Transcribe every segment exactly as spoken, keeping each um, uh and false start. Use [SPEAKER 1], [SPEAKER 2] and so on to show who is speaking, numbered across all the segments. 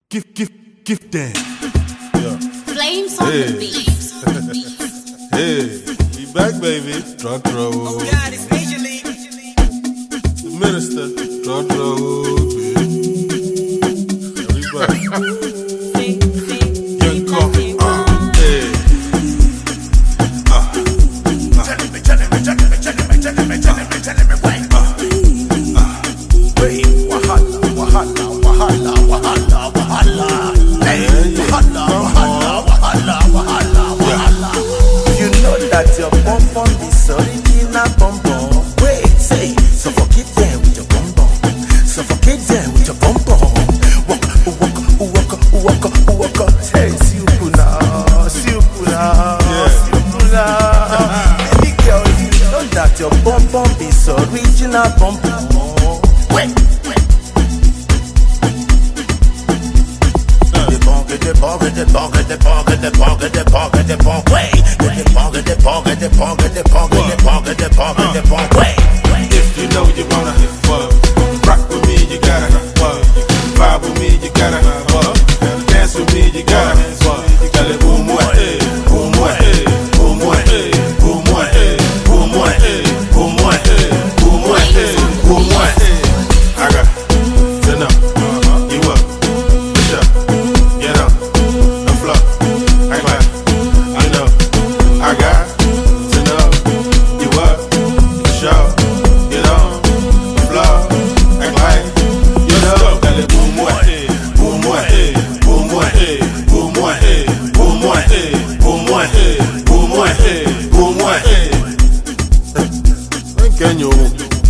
[SPEAKER 1] Gift, gift, gift them.
[SPEAKER 2] Yeah.
[SPEAKER 3] Flames on
[SPEAKER 2] Hey.
[SPEAKER 3] the beat.
[SPEAKER 2] Hey, we back, baby. Drop roll.
[SPEAKER 4] Oh God, it's Major League.
[SPEAKER 2] The minister. Drop roll, baby. Yeah, we back. Young coffee. Uh, hey. Uh, uh.
[SPEAKER 4] Telling me, telling me, telling me, telling me, telling me, telling me, telling me, wait.
[SPEAKER 2] Uh, uh.
[SPEAKER 4] Wait, wahala, wahala, wahala, wahala, wahala. Hey, wahala, wahala, wahala, wahala, wahala. You know that your bum bum is original bum bum. Wait, say, suffocate them with your bum bum. Suffocate them with your bum bum. Walk, walk, walk, walk, walk. Hey, Siupuna, Siupuna, Siupuna. Baby girl, you know that your bum bum is original bum bum. Wait, wait. The bong, the bong, the bong, the bong, the bong, the bong, the bong, wait. The bong, the bong, the bong, the bong, the bong, the bong, the bong, wait.
[SPEAKER 2] If you know you wanna fuck, rock with me, you gotta fuck. Vibe with me, you gotta fuck. Dance with me, you gotta fuck. Tell it boom one, eh, boom one, eh, boom one, eh, boom one, eh, boom one, eh, boom one, eh, boom one, eh, boom one, eh. I got to know you up, push up, get up, the floor. I got, you know, I got to know you up, push up, get on the floor. Act like you know. Tell it boom one, eh, boom one, eh, boom one, eh, boom one, eh, boom one, eh, boom one, eh, boom one, eh, boom one, eh. Can you?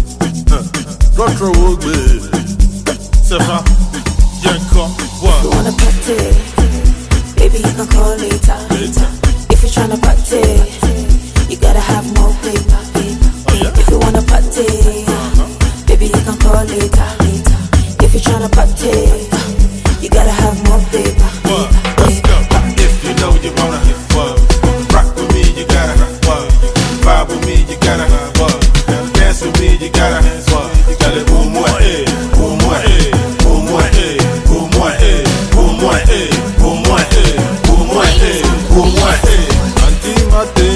[SPEAKER 2] Retro wood, baby. Sefa, Yanko, what?
[SPEAKER 5] You wanna party? Baby, you can call later.
[SPEAKER 2] Later.
[SPEAKER 5] If you're tryna party, you gotta have more paper.
[SPEAKER 2] Oh, yeah?
[SPEAKER 5] If you wanna party, baby, you can call later. If you're tryna party, you gotta have more paper.
[SPEAKER 2] What? Let's go. If you know you wanna fuck, rock with me, you gotta fuck. Vibe with me, you gotta fuck. Dance with me, you gotta fuck. Tell it boom one, eh, boom one, eh, boom one, eh, boom one, eh, boom one, eh, boom one, eh, boom one, eh, boom one, eh. Auntie Mate,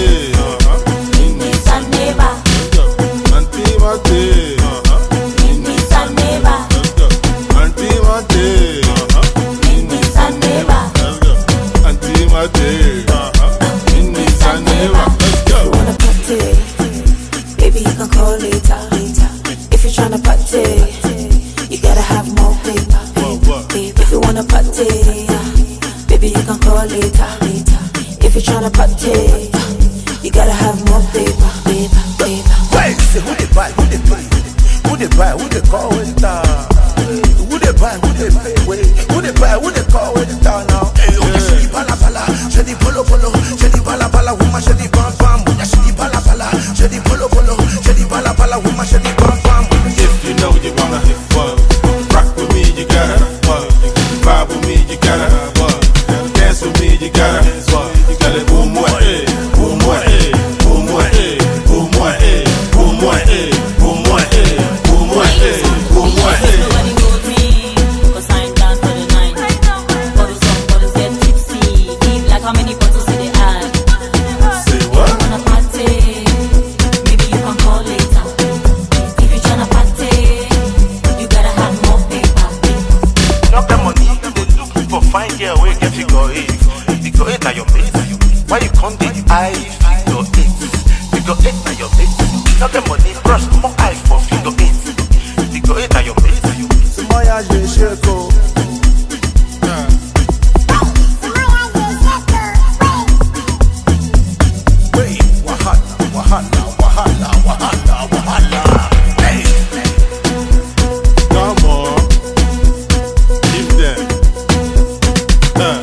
[SPEAKER 5] It's a neighbor,
[SPEAKER 2] Auntie Mate,
[SPEAKER 5] it's a neighbor,
[SPEAKER 2] Auntie Mate,
[SPEAKER 5] it's a neighbor.
[SPEAKER 2] Auntie Mate, it's a neighbor. Let's
[SPEAKER 5] You
[SPEAKER 2] go.
[SPEAKER 5] wanna party? Baby, you can call later. If you're tryna party, you gotta have more paper.
[SPEAKER 2] What, what?
[SPEAKER 5] If you wanna party, baby, you can call later. If you're tryna party, you gotta have more paper. Paper, paper.
[SPEAKER 4] Wait, say who they buy, who they pay? Who they buy, who they call with that? Who they buy, who they pay? Wait, who they buy, who they call with that now? Hey, who they shady bala bala, shady polo polo, shady bala bala, woman shady bam bam, who they shady bala bala, shady polo polo, shady bala bala, woman shady bam bam.
[SPEAKER 2] If you know you wanna fuck, rock with me, you gotta fuck. Vibe with me, you gotta fuck. Dance with me, you gotta fuck. Tell it boom one, eh, boom one, eh, boom one, eh, boom one, eh, boom one, eh, boom one, eh, boom one, eh, boom one, eh.
[SPEAKER 6] Nobody knows me, 'cause I ain't down for the night. Bottles up, bottles get tipsy. Deep like how many bottles did they add?
[SPEAKER 2] Say what?
[SPEAKER 6] Wanna party? Maybe you can call later. If you're tryna party, you gotta have more paper.
[SPEAKER 4] Not the money, they look for fine girl where you get figure eight. Figure eight are your mates. Why you come the eye figure eight? Figure eight are your mates. Not the money, brush more eye for figure eight. Figure eight are your mates. Sumoya je sheko. Wait, wahala, wahala, wahala, wahala, wahala. Hey.
[SPEAKER 2] Come on. Give them. Uh.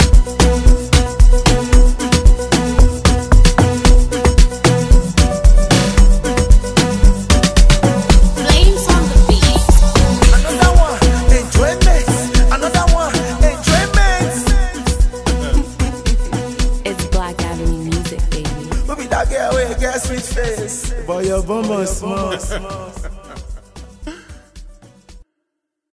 [SPEAKER 3] Flames on the beat.
[SPEAKER 4] Another one, enjoyment. Another one, enjoyment.
[SPEAKER 5] It's Black Avenue music, baby.
[SPEAKER 4] Who be that girl with a sweet face? Boy, your bum small, small.